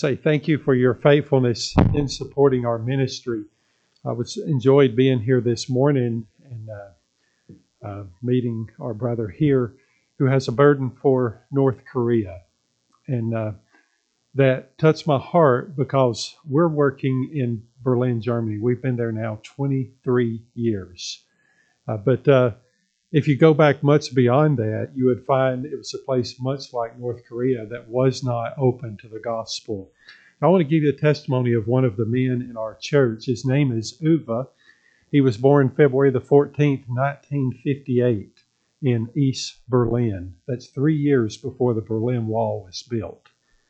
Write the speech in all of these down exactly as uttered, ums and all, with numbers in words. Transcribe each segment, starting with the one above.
Say thank you for your faithfulness in supporting our ministry. I was enjoyed being here this morning and uh, uh, meeting our brother here who has a burden for North Korea. And uh, that touched my heart because we're working in Berlin, Germany. We've been there now twenty-three years. Uh, but uh, if you go back much beyond that, you would find it was a place much like North Korea that was not open to the gospel. I want to give you a testimony of one of the men in our church. His name is Uwe. He was born February the fourteenth, nineteen fifty-eight in East Berlin. That's three years before the Berlin Wall was built.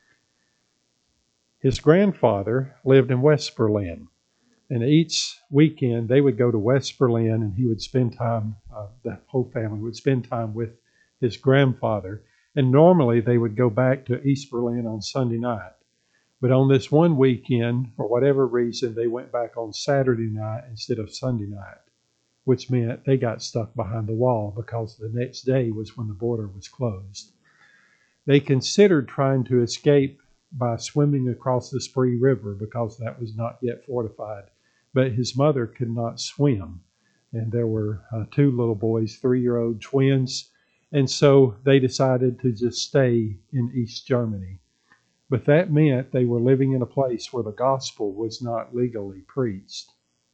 His grandfather lived in West Berlin. And each weekend they would go to West Berlin and he would spend time, uh, the whole family would spend time with his grandfather. And normally they would go back to East Berlin on Sunday night. But on this one weekend, for whatever reason, they went back on Saturday night instead of Sunday night, which meant they got stuck behind the wall because the next day was when the border was closed. They considered trying to escape by swimming across the Spree River because that was not yet fortified. But his mother could not swim. And there were uh, two little boys, three-year-old twins. And so they decided to just stay in East Germany. But that meant they were living in a place where the gospel was not legally preached.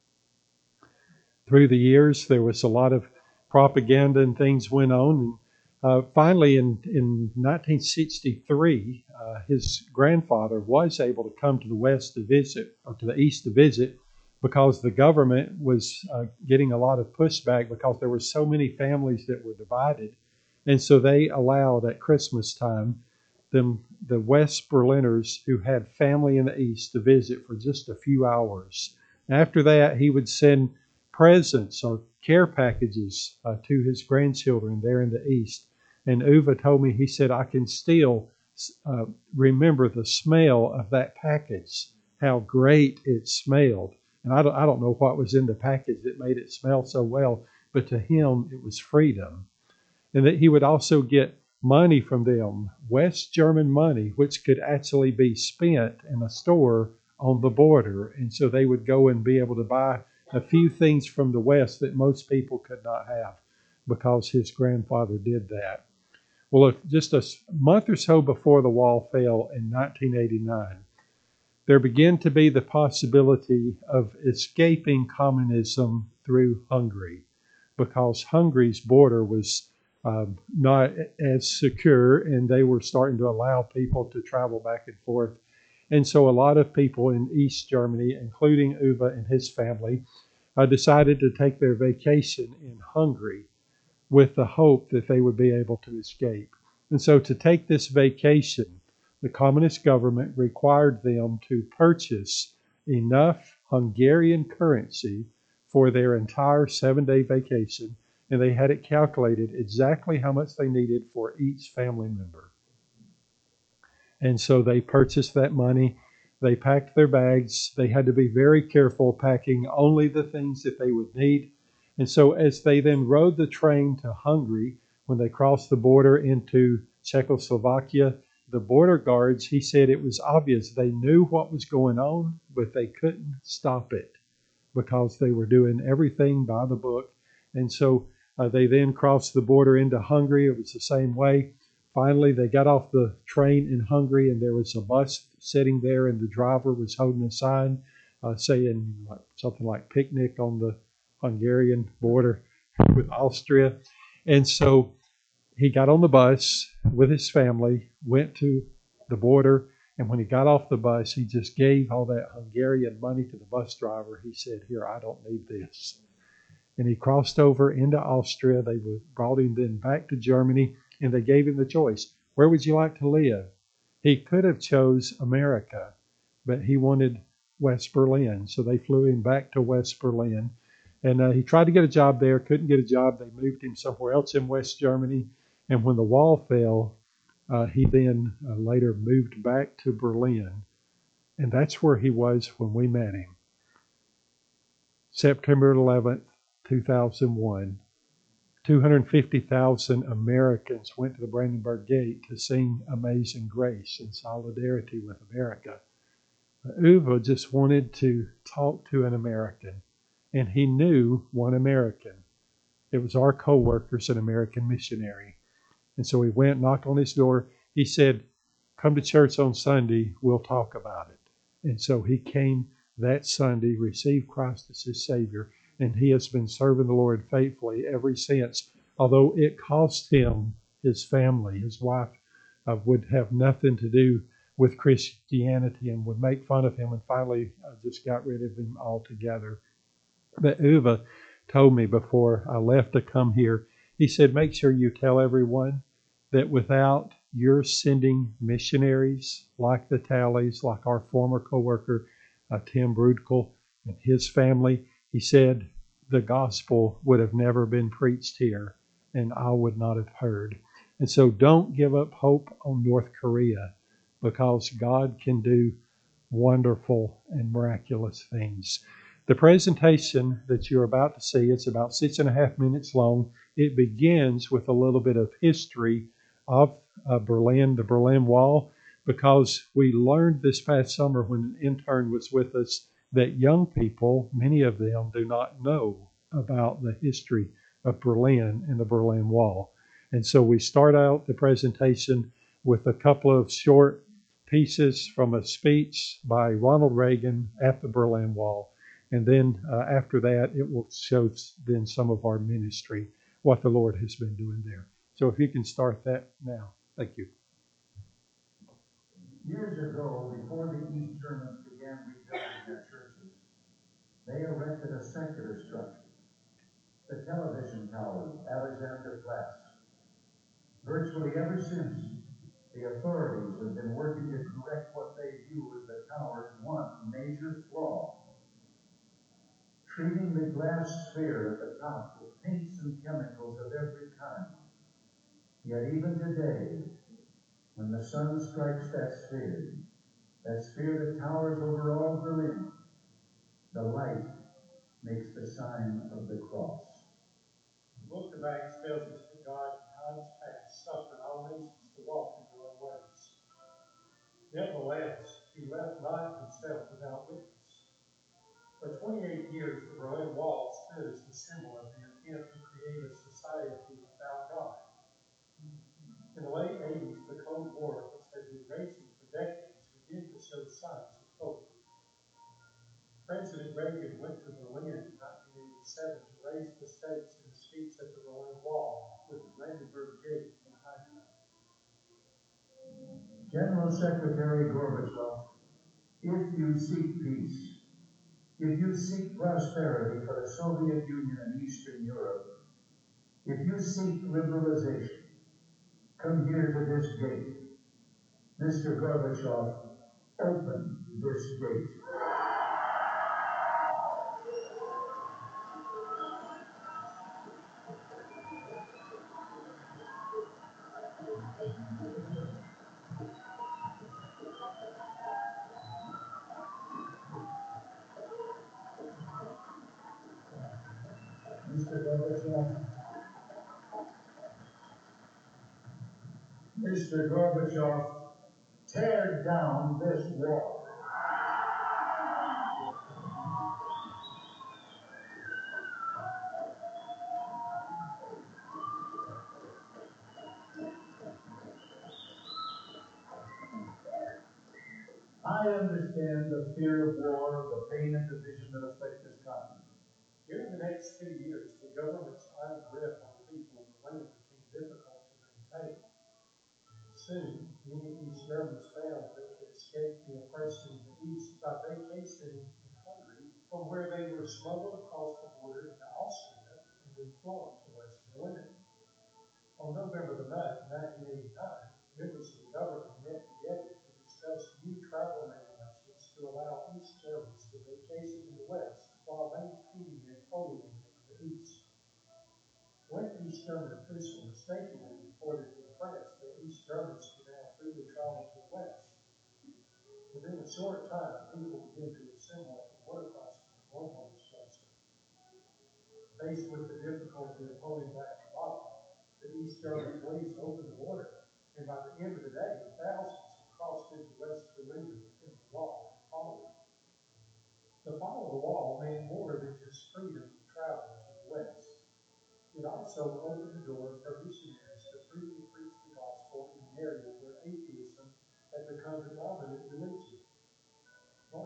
Through the years, there was a lot of propaganda and things went on. And uh, finally, in, in nineteen sixty-three, uh, his grandfather was able to come to the west to visit, or to the east to visit, because the government was uh, getting a lot of pushback because there were so many families that were divided. And so they allowed at Christmas time them, the West Berliners who had family in the East to visit for just a few hours. After that, he would send presents or care packages uh, to his grandchildren there in the East. And Uwe told me, he said, I can still uh, remember the smell of that package, how great it smelled. And I don't, I don't know what was in the package that made it smell so well, but to him, it was freedom. And that he would also get money from them, West German money, which could actually be spent in a store on the border. And so they would go and be able to buy a few things from the West that most people could not have because his grandfather did that. Well, just a month or so before the wall fell in nineteen eighty-nine, there began to be the possibility of escaping communism through Hungary because Hungary's border was um, not as secure and they were starting to allow people to travel back and forth. And so a lot of people in East Germany, including Uwe and his family, uh, decided to take their vacation in Hungary with the hope that they would be able to escape. And so to take this vacation, the communist government required them to purchase enough Hungarian currency for their entire seven-day vacation, and they had it calculated exactly how much they needed for each family member. And so they purchased that money. They packed their bags. They had to be very careful packing only the things that they would need. And so as they then rode the train to Hungary, when they crossed the border into Czechoslovakia, the border guards, he said it was obvious they knew what was going on, but they couldn't stop it because they were doing everything by the book. And so uh, they then crossed the border into Hungary. It was the same way. Finally, they got off the train in Hungary, and there was a bus sitting there, and the driver was holding a sign uh, saying like, something like picnic on the Hungarian border with Austria. And so he got on the bus with his family, went to the border, and when he got off the bus, he just gave all that Hungarian money to the bus driver. He said, here, I don't need this. And he crossed over into Austria. They brought him then back to Germany, and they gave him the choice. Where would you like to live? He could have chose America, but he wanted West Berlin. So they flew him back to West Berlin. And uh, he tried to get a job there, couldn't get a job. They moved him somewhere else in West Germany. And when the wall fell, uh, he then uh, later moved back to Berlin. And that's where he was when we met him. September eleventh, two thousand one. two hundred fifty thousand Americans went to the Brandenburg Gate to sing Amazing Grace in solidarity with America. Uwe just wanted to talk to an American, and he knew one American. It was our co-workers, an American missionary. And so he went, knocked on his door. He said, "Come to church on Sunday. We'll talk about it." And so he came that Sunday, received Christ as his Savior, and he has been serving the Lord faithfully ever since. Although it cost him his family, his wife uh, would have nothing to do with Christianity and would make fun of him, and finally uh, just got rid of him altogether. But Uwe told me before I left to come here, he said, "Make sure you tell everyone that without your sending missionaries like the Tallies, like our former coworker, uh, Tim Brudkel and his family," he said, "the gospel would have never been preached here and I would not have heard." And so don't give up hope on North Korea, because God can do wonderful and miraculous things. The presentation that you're about to see, it's about six and a half minutes long. It begins with a little bit of history of uh, Berlin, the Berlin Wall, because we learned this past summer when an intern was with us that young people, many of them, do not know about the history of Berlin and the Berlin Wall. And so we start out the presentation with a couple of short pieces from a speech by Ronald Reagan at the Berlin Wall. And then uh, after that, it will show then some of our ministry, what the Lord has been doing there. So if you can start that now. Thank you. Years ago, before the East Germans began rebuilding their churches, they erected a secular structure, the television tower, Alexanderplatz. Virtually ever since, the authorities have been working to correct what they view as the tower's one major flaw, treating the glass sphere at the top with paints and chemicals of every kind. Yet even today, when the sun strikes that sphere, that sphere that towers over all Berlin, the light makes the sign of the cross. The book of Acts tells us that God, in times past, suffered all nations to walk in their own ways. Nevertheless, he left not himself without witness. For twenty-eight years, the Berlin Wall stood as the symbol of the attempt to create a society without God. In the late eighties, the Cold War, which had been raging for decades, began to show signs of hope. President Reagan went to Berlin in nineteen eighty-seven to raise the stakes in a speech at the Berlin Wall with the Brandenburg Gate behind him. General Secretary Gorbachev, if you seek peace, if you seek prosperity for the Soviet Union and Eastern Europe, if you seek liberalization, come here to this gate. Mister Gorbachev, open this gate. Mister Gorbachev, Mister Gorbachev, tear down this wall. I understand the fear of war, the pain and division that afflict this continent. During the next two years, the government's iron grip on the people of Berlin became difficult to maintain. Soon, many East Germans found they could escape the oppression of the East by vacationing in Hungary, from where they were smuggled across the border into Austria and then flown to West Berlin. On November the ninth, nineteen eighty-nine, members of the government met together to discuss new travel regulations to allow East Germans to vacation in the West while maintaining their holy in the East. One East German official mistakenly reported to the press that East Germans could now freely travel to the West. Within a short time, people began to assemble at the water crossing of Rundholzstrasse. Faced with the difficulty of holding back the mob, the East German police opened the border, and by the end of the day, thousands had crossed into West Berlin and the wall had fallen.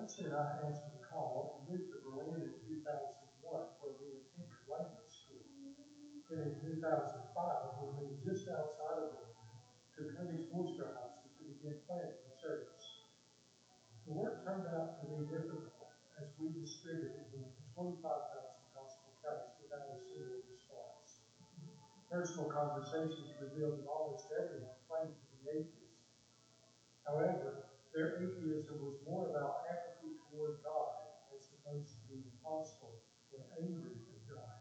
Marcia and I answered the call and moved to Berlin in two thousand one, where we attended language school. Then in two thousand five, we moved just outside of Berlin to Königs Wusterhausen to begin planting the church. The work turned out to be difficult as we distributed more than twenty-five thousand gospel tracts without a single response. Personal conversations revealed that almost everyone claimed to be atheist. However, their atheism was more about apathy toward God as opposed to being hostile or angry with God.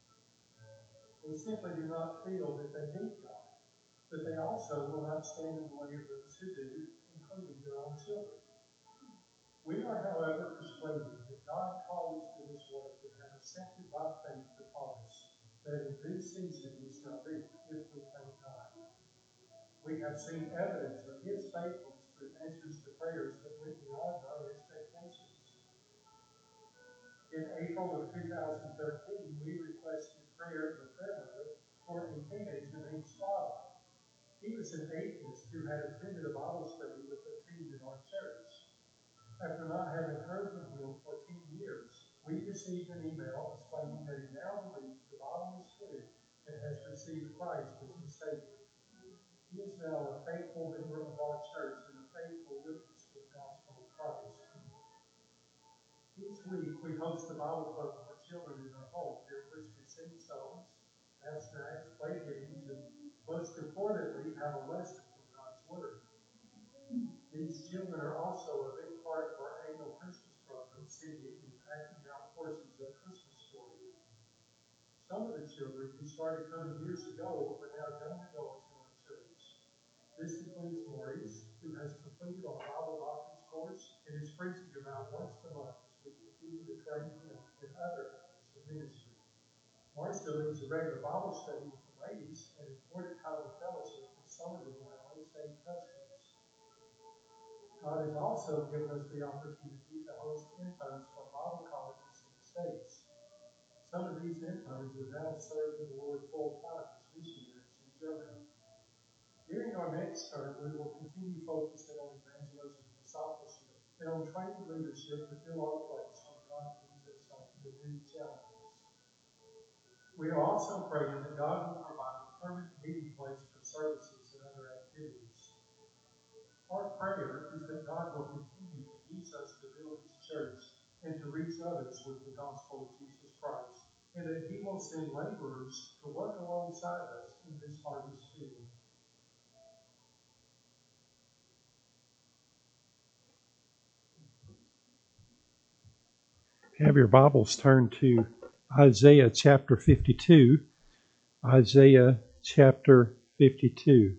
They simply do not feel that they need God, but they also will not stand in the way of those who do, including their own children. We are, however, persuaded that God calls to this work and have accepted by faith the promise that in due season we shall reap if we thank God. We have seen evidence of His faithfulness through answers to prayers that went beyond our expectations. In April of two thousand thirteen, we requested prayer for prayer for a teenager named Slava. He was an atheist who had attended a Bible study with a team in our church. After not having heard from him for ten years, we received an email explaining that he now believes the Bible is true and has received Christ as his Savior. He is now a faithful member of our church and a faithful witness to the gospel of Christ. Each week, we host a Bible club for children in our home, during which we sing songs, have snacks, play games, and most importantly, have a lesson from God's Word. These children are also a big part of our annual Christmas program, singing and acting out portions of Christmas story. Some of the children who started coming years ago are now young adults in our church. This includes Maurice, who has completed our Bible doctrines course and is preaching about once a month as we continue to train him in other areas of ministry. Marcia leads a regular Bible study with the ladies and important time of fellowship with some of them who are unsaved husbands. God has also given us the opportunity to host interns from Bible colleges in the States. Some of these interns are now serving the Lord full time as missionaries in Germany. During our next term, we will continue focusing on evangelism and discipleship and on training leadership to fill our place when God leads us on to new challenges. We are also praying that God will provide a permanent meeting place for services and other activities. Our prayer is that God will continue to use us to build His church and to reach others with the gospel of Jesus Christ, and that He will send laborers to work alongside us in this harvest field. Have your Bibles turned to Isaiah chapter fifty-two. Isaiah chapter fifty-two.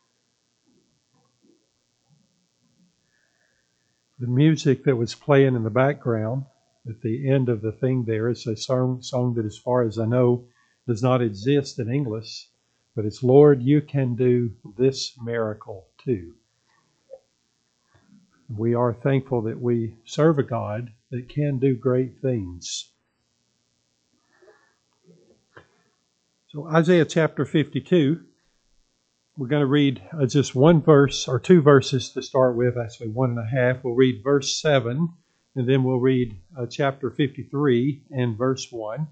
The music that was playing in the background at the end of the thing there is a song, song that, as far as I know, does not exist in English, but it's Lord, You Can Do This Miracle Too. We are thankful that we serve a God that can do great things. So Isaiah chapter fifty-two, we're going to read uh, just one verse or two verses to start with, actually one and a half. We'll read verse seven, and then we'll read uh, chapter fifty-three and verse one.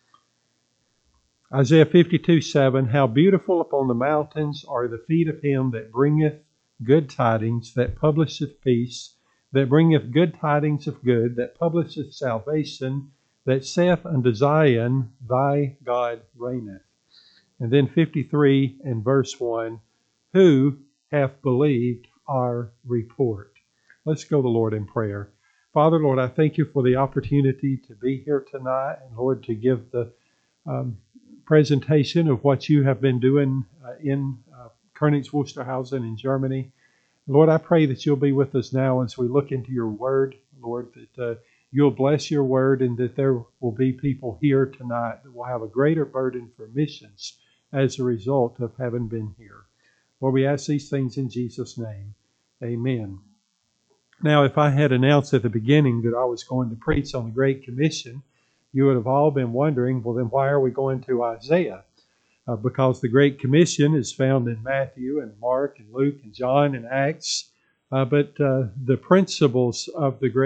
Isaiah fifty-two, seven, How beautiful upon the mountains are the feet of him that bringeth good tidings, that publisheth peace, that bringeth good tidings of good, that publisheth salvation, that saith unto Zion, Thy God reigneth. And then fifty-three and verse one, Who hath believed our report? Let's go to the Lord in prayer. Father, Lord, I thank You for the opportunity to be here tonight, and Lord, to give the um, presentation of what You have been doing uh, in uh, Königs Wusterhausen in Germany. Lord, I pray that You'll be with us now as we look into Your Word, Lord, that uh, You'll bless Your Word, and that there will be people here tonight that will have a greater burden for missions as a result of having been here. Lord, we ask these things in Jesus' name. Amen. Now, if I had announced at the beginning that I was going to preach on the Great Commission, you would have all been wondering, well, then why are we going to Isaiah? Uh, because the Great Commission is found in Matthew and Mark and Luke and John and Acts. Uh, but uh, the principles of the Great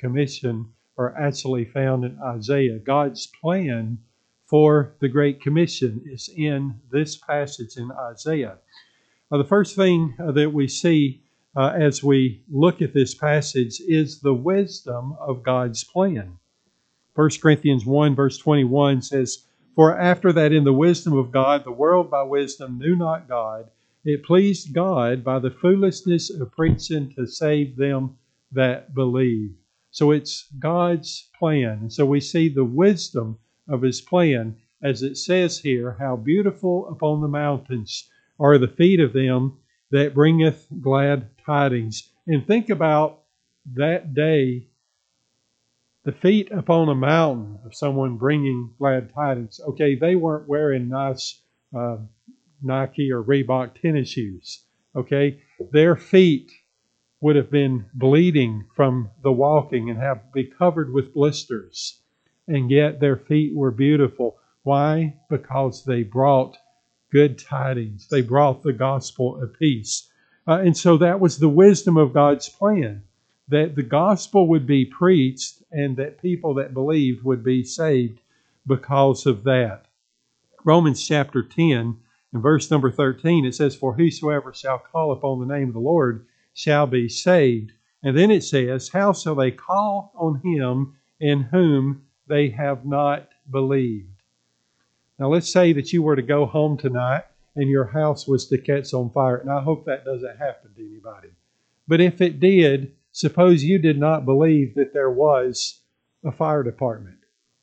Commission are actually found in Isaiah. God's plan for the Great Commission is in this passage in Isaiah. Now, the first thing uh, that we see uh, as we look at this passage is the wisdom of God's plan. First Corinthians one verse twenty-one says, "For after that in the wisdom of God, the world by wisdom knew not God. It pleased God by the foolishness of preaching to save them that believe." So it's God's plan. And so we see the wisdom of His plan, as it says here, "How beautiful upon the mountains are the feet of them that bringeth glad tidings." And think about that day, the feet upon a mountain of someone bringing glad tidings. Okay, they weren't wearing nice uh, Nike or Reebok tennis shoes. Okay, their feet would have been bleeding from the walking and have be covered with blisters. And yet their feet were beautiful. Why? Because they brought good tidings. They brought the gospel of peace. Uh, and so that was the wisdom of God's plan, that the gospel would be preached and that people that believed would be saved because of that. Romans chapter ten and verse number thirteen, it says, "For whosoever shall call upon the name of the Lord shall be saved." And then it says, "How shall they call on Him in whom they have not believed?" Now let's say that you were to go home tonight and your house was to catch on fire. And I hope that doesn't happen to anybody. But if it did, suppose you did not believe that there was a fire department.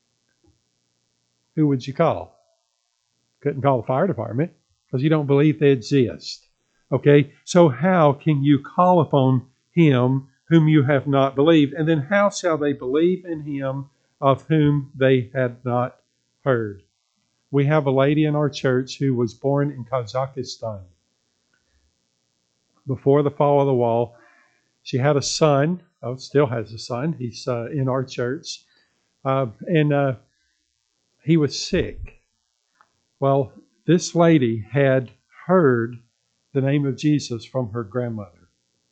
Who would you call? Couldn't call the fire department because you don't believe they exist. Okay, so how can you call upon Him whom you have not believed? And then how shall they believe in Him of whom they had not heard? We have a lady in our church who was born in Kazakhstan. Before the fall of the wall, she had a son. Oh, still has a son. He's uh, in our church. Uh, and uh, he was sick. Well, this lady had heard the name of Jesus from her grandmother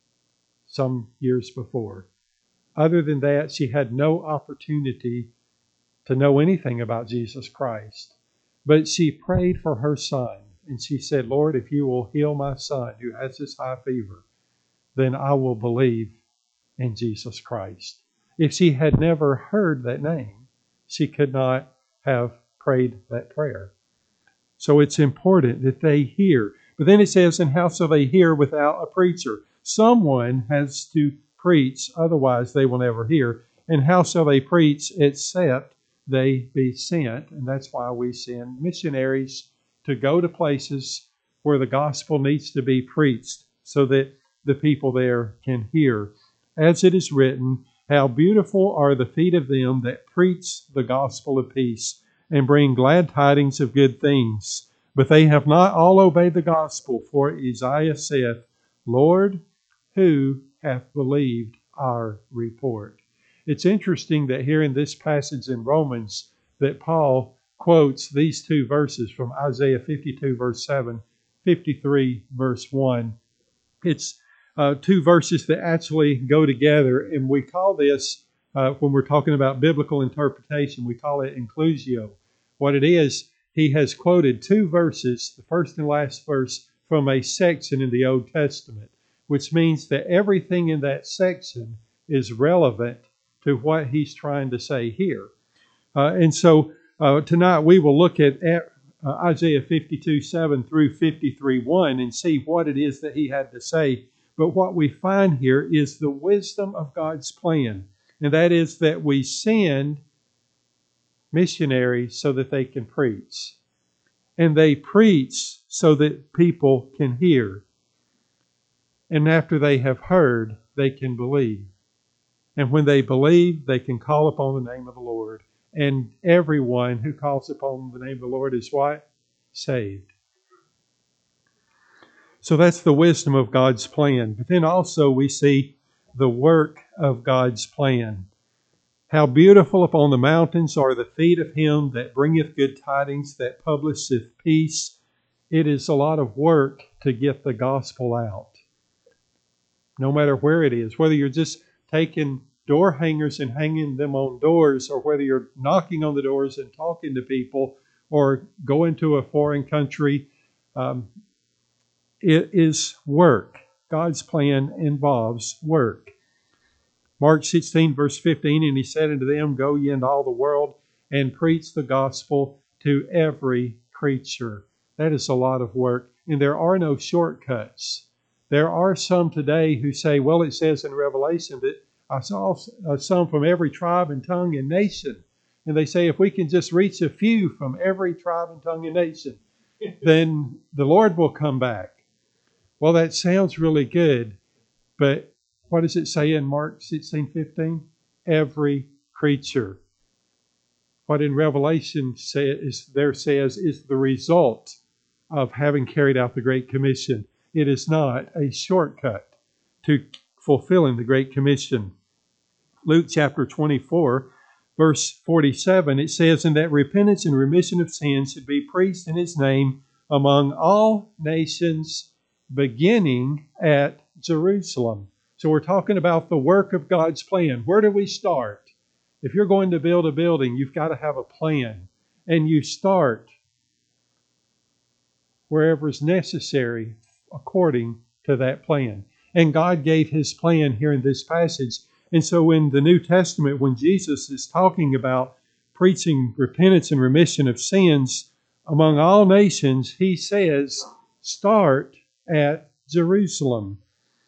some years before. Other than that, she had no opportunity to know anything about Jesus Christ. But she prayed for her son, and she said, "Lord, if you will heal my son who has this high fever, then I will believe in Jesus Christ." If she had never heard that name, she could not have prayed that prayer. So it's important that they hear. But then it says, "And how shall they hear without a preacher?" Someone has to preach, otherwise they will never hear. And how shall they preach except they be sent? And that's why we send missionaries to go to places where the gospel needs to be preached so that the people there can hear. As it is written, "How beautiful are the feet of them that preach the gospel of peace and bring glad tidings of good things. But they have not all obeyed the gospel. For Isaiah saith, Lord, who hath believed our report?" It's interesting that here in this passage in Romans that Paul quotes these two verses from Isaiah fifty-two verse seven, fifty-three verse one. It's uh, two verses that actually go together, and we call this, uh, when we're talking about biblical interpretation, we call it inclusio. What it is, he has quoted two verses, the first and last verse, from a section in the Old Testament, which means that everything in that section is relevant to what he's trying to say here. Uh, and so uh, tonight we will look at, at uh, Isaiah fifty-two seven through fifty-three one and see what it is that he had to say. But what we find here is the wisdom of God's plan. And that is that we send missionaries so that they can preach. And they preach so that people can hear. And after they have heard, they can believe. And when they believe, they can call upon the name of the Lord. And everyone who calls upon the name of the Lord is what? Saved. So that's the wisdom of God's plan. But then also we see the work of God's plan. How beautiful upon the mountains are the feet of him that bringeth good tidings, that publisheth peace. It is a lot of work to get the gospel out. No matter where it is, whether you're just taking door hangers and hanging them on doors, or whether you're knocking on the doors and talking to people, or going to a foreign country, um, it is work. God's plan involves work. Mark sixteen, verse fifteen, and he said unto them, Go ye into all the world and preach the gospel to every creature. That is a lot of work, and there are no shortcuts. There are some today who say, well, it says in Revelation that I saw some from every tribe and tongue and nation. And they say if we can just reach a few from every tribe and tongue and nation, then the Lord will come back. Well, that sounds really good, but what does it say in Mark sixteen fifteen? Every creature. What in Revelation say, is, there says is the result of having carried out the Great Commission. It is not a shortcut to fulfilling the Great Commission. Luke chapter twenty-four, verse forty-seven, it says, And that repentance and remission of sins should be preached in His name among all nations, beginning at Jerusalem. So we're talking about the work of God's plan. Where do we start? If you're going to build a building, you've got to have a plan. And you start wherever is necessary according to that plan. And God gave His plan here in this passage. And so in the New Testament, when Jesus is talking about preaching repentance and remission of sins among all nations, He says, start at Jerusalem.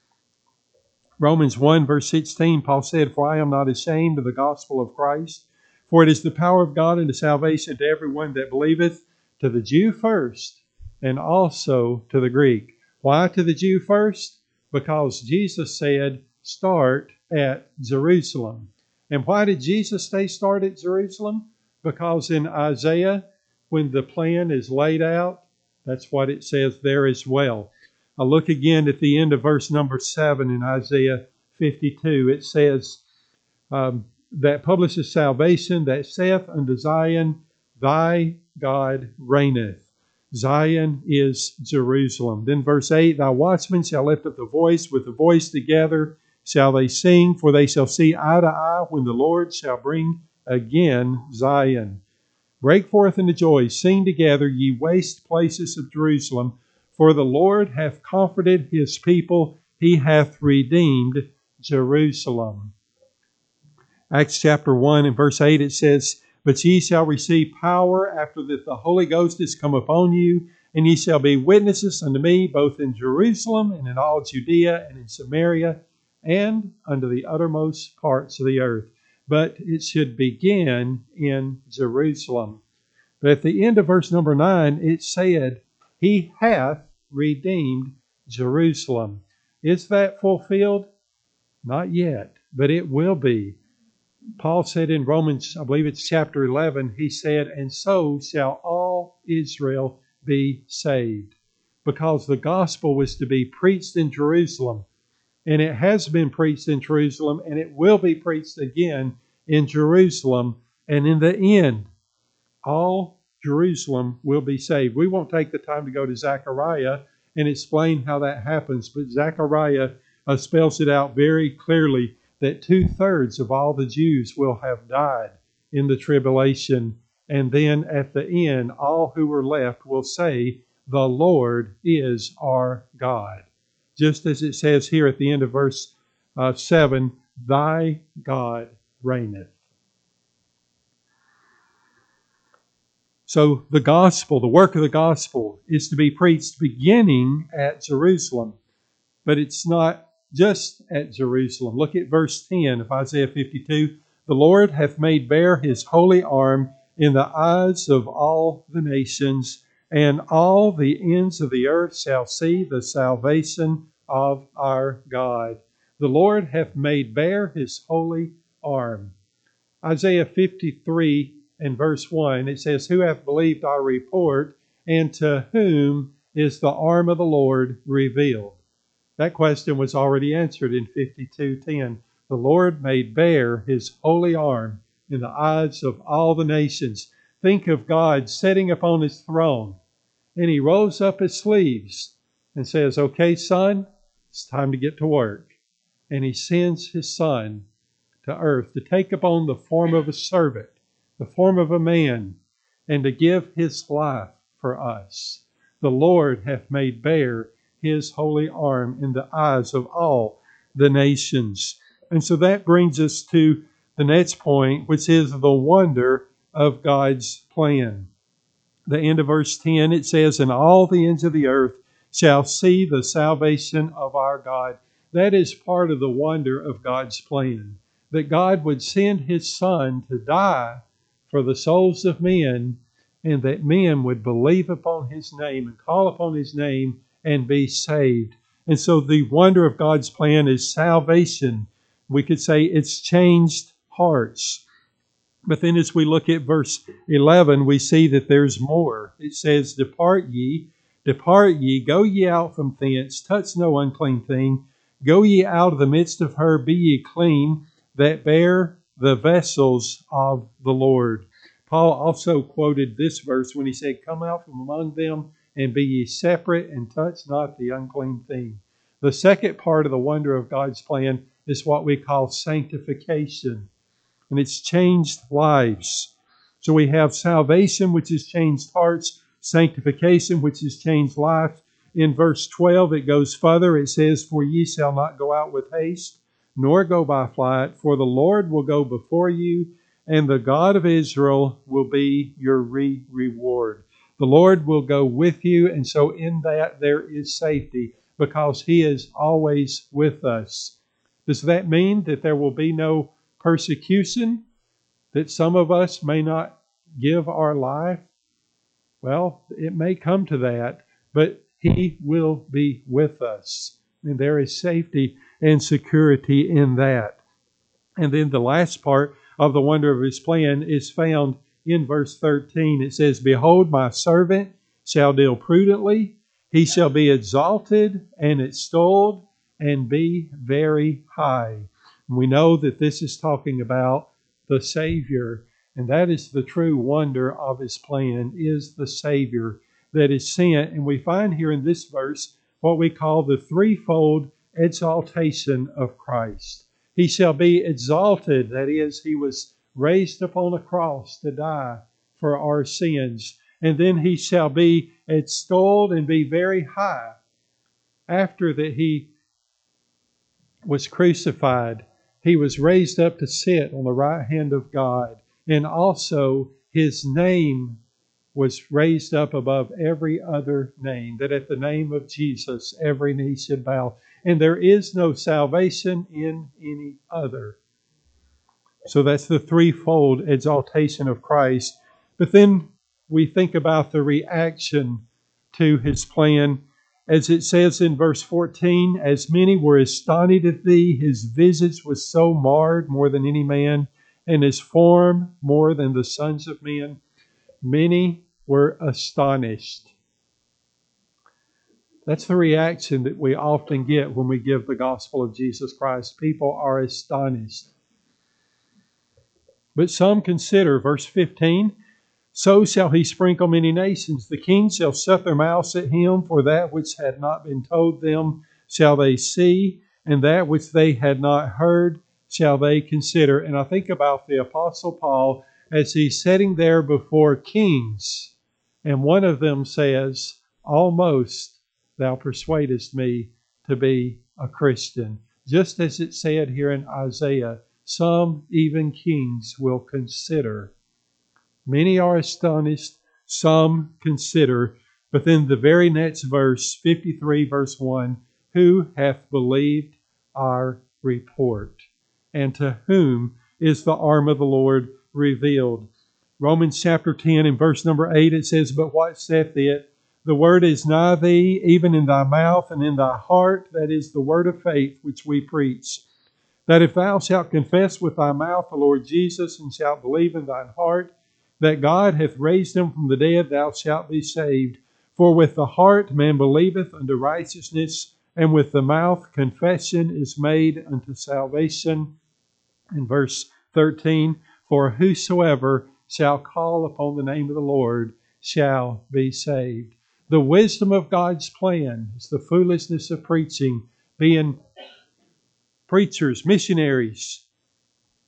Romans one, verse sixteen, Paul said, For I am not ashamed of the gospel of Christ, for it is the power of God unto salvation to everyone that believeth, to the Jew first, and also to the Greek. Why to the Jew first? Because Jesus said, start at Jerusalem. And why did Jesus say start at Jerusalem? Because in Isaiah, when the plan is laid out, that's what it says there as well. I'll look again at the end of verse number seven in Isaiah fifty-two. It says, um, that publishes salvation, that saith unto Zion, Thy God reigneth. Zion is Jerusalem. Then verse eight, Thy watchmen shall lift up the voice, with the voice together shall they sing, for they shall see eye to eye when the Lord shall bring again Zion. Break forth into joy, sing together, ye waste places of Jerusalem, for the Lord hath comforted His people, He hath redeemed Jerusalem. Acts chapter one and verse eight, it says, But ye shall receive power after that the Holy Ghost is come upon you, and ye shall be witnesses unto me both in Jerusalem and in all Judea and in Samaria and unto the uttermost parts of the earth. But it should begin in Jerusalem. But at the end of verse number nine, it said, He hath redeemed Jerusalem. Is that fulfilled? Not yet, but it will be. Paul said in Romans, I believe it's chapter eleven, he said, And so shall all Israel be saved. Because the gospel was to be preached in Jerusalem. And it has been preached in Jerusalem, and it will be preached again in Jerusalem. And in the end, all Jerusalem will be saved. We won't take the time to go to Zechariah and explain how that happens, but Zechariah uh, spells it out very clearly that two-thirds of all the Jews will have died in the tribulation. And then at the end, all who are left will say, The Lord is our God. Just as it says here at the end of verse uh, seven, Thy God reigneth. So the gospel, the work of the gospel, is to be preached beginning at Jerusalem. But it's not just at Jerusalem. Look at verse ten of Isaiah fifty-two. The Lord hath made bare His holy arm in the eyes of all the nations, and all the ends of the earth shall see the salvation of our God. The Lord hath made bare His holy arm. Isaiah fifty-three and verse one, it says, Who hath believed our report, and to whom is the arm of the Lord revealed? That question was already answered in fifty-two ten. The Lord made bare His holy arm in the eyes of all the nations. Think of God sitting upon His throne, and He rolls up His sleeves and says, Okay, son, it's time to get to work. And He sends His Son to earth, to take upon the form of a servant, the form of a man, and to give his life for us. The Lord hath made bare his holy arm in the eyes of all the nations. And so that brings us to the next point, which is the wonder of God's plan. The end of verse ten, it says, and all the ends of the earth shall see the salvation of our God. That is part of the wonder of God's plan, that God would send His Son to die for the souls of men, and that men would believe upon His name and call upon His name and be saved. And so the wonder of God's plan is salvation. We could say it's changed hearts. But then as we look at verse eleven, we see that there's more. It says, Depart ye, depart ye, go ye out from thence, touch no unclean thing, go ye out of the midst of her, be ye clean, that bear the vessels of the Lord. Paul also quoted this verse when he said, Come out from among them, and be ye separate, and touch not the unclean thing. The second part of the wonder of God's plan is what we call sanctification. And it's changed lives. So we have salvation, which has changed hearts, sanctification, which has changed life. In verse twelve, it goes further. It says, For ye shall not go out with haste, nor go by flight, for the Lord will go before you, and the God of Israel will be your re- reward. The Lord will go with you, and so in that there is safety, because He is always with us. Does that mean that there will be no persecution, that some of us may not give our life? Well, it may come to that, but He will be with us. And there is safety and security in that. And then the last part of the wonder of His plan is found in verse thirteen. It says, Behold, my servant shall deal prudently. He shall be exalted and extolled and be very high. We know that this is talking about the Savior, and that is the true wonder of His plan, is the Savior that is sent. And we find here in this verse what we call the threefold exaltation of Christ. He shall be exalted, that is, He was raised upon a cross to die for our sins. And then He shall be extolled and be very high. After that He was crucified, He was raised up to sit on the right hand of God. And also His name was raised up above every other name, that at the name of Jesus every knee should bow. And there is no salvation in any other. So that's the threefold exaltation of Christ. But then we think about the reaction to His plan. As it says in verse fourteen, As many were astonished at Thee, His visage was so marred more than any man, and His form more than the sons of men. Many were astonished. That's the reaction that we often get when we give the gospel of Jesus Christ. People are astonished. But some consider, verse fifteen, So shall He sprinkle many nations. The kings shall shut their mouths at Him, for that which had not been told them shall they see, and that which they had not heard shall they consider. And I think about the Apostle Paul as he's sitting there before kings, and one of them says, Almost thou persuadest me to be a Christian. Just as it said here in Isaiah, some even kings will consider. Many are astonished, some consider. But then the very next verse, fifty-three verse one, Who hath believed our report? And to whom is the arm of the Lord revealed? Romans chapter ten and verse number eight, it says, But what saith it? The word is nigh thee, even in thy mouth and in thy heart. That is the word of faith which we preach. That if thou shalt confess with thy mouth the Lord Jesus, and shalt believe in thine heart that God hath raised Him from the dead, thou shalt be saved. For with the heart man believeth unto righteousness, and with the mouth confession is made unto salvation. In verse thirteen, For whosoever shall call upon the name of the Lord shall be saved. The wisdom of God's plan is the foolishness of preaching, being preachers, missionaries,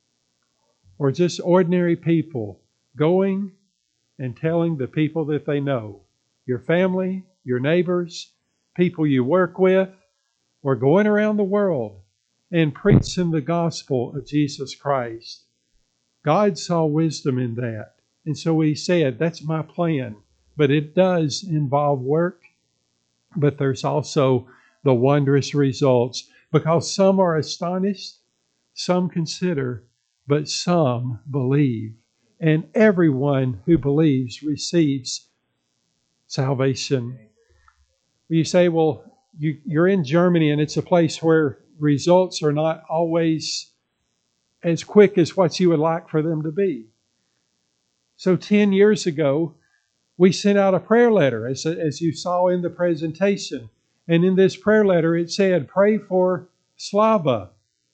or just ordinary people going and telling the people that they know, your family, your neighbors, people you work with, or going around the world and preaching the gospel of Jesus Christ. God saw wisdom in that. And so He said, that's my plan. But it does involve work, but there's also the wondrous results, because some are astonished, some consider, but some believe. And everyone who believes receives salvation. You say, well, you, you're in Germany and it's a place where results are not always as quick as what you would like for them to be. So ten years ago, we sent out a prayer letter, as, as you saw in the presentation. And in this prayer letter, it said, pray for Slava.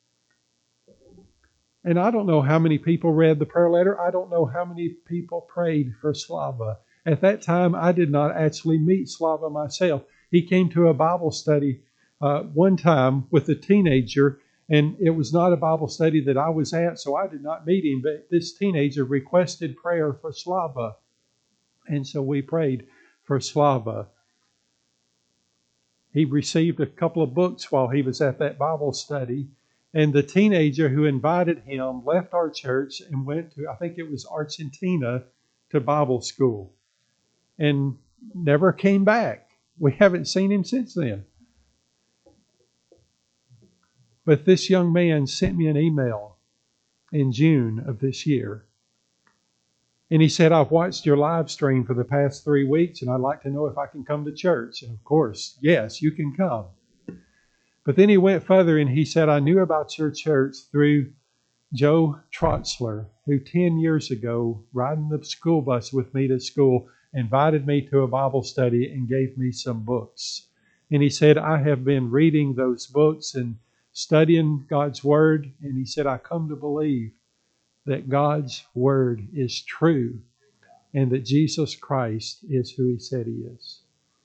And I don't know how many people read the prayer letter. I don't know how many people prayed for Slava. At that time, I did not actually meet Slava myself. He came to a Bible study uh, one time with a teenager, and it was not a Bible study that I was at, so I did not meet him. But this teenager requested prayer for Slava. And so we prayed for Slava. He received a couple of books while he was at that Bible study. And the teenager who invited him left our church and went to, I think it was Argentina, to Bible school. And never came back. We haven't seen him since then. But this young man sent me an email in June of this year. And he said, I've watched your live stream for the past three weeks, and I'd like to know if I can come to church. And of course, yes, you can come. But then he went further and he said, I knew about your church through Joe Trotzler, who ten years ago, riding the school bus with me to school, invited me to a Bible study and gave me some books. And he said, I have been reading those books and studying God's Word. And he said, I come to believe that God's Word is true and that Jesus Christ is who He said He is.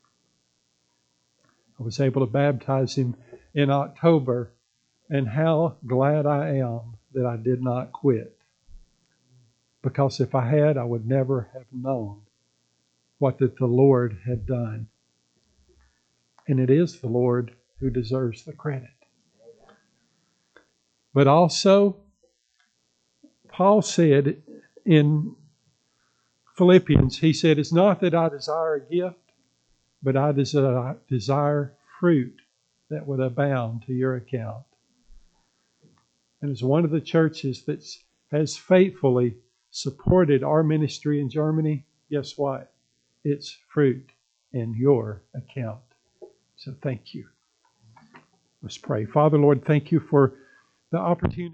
I was able to baptize him in October, and how glad I am that I did not quit. Because if I had, I would never have known what that the Lord had done. And it is the Lord who deserves the credit. But also, Paul said in Philippians, he said, it's not that I desire a gift, but I desire, desire fruit that would abound to your account. And as one of the churches that has faithfully supported our ministry in Germany, guess what? It's fruit in your account. So thank you. Let's pray. Father, Lord, thank you for the opportunity.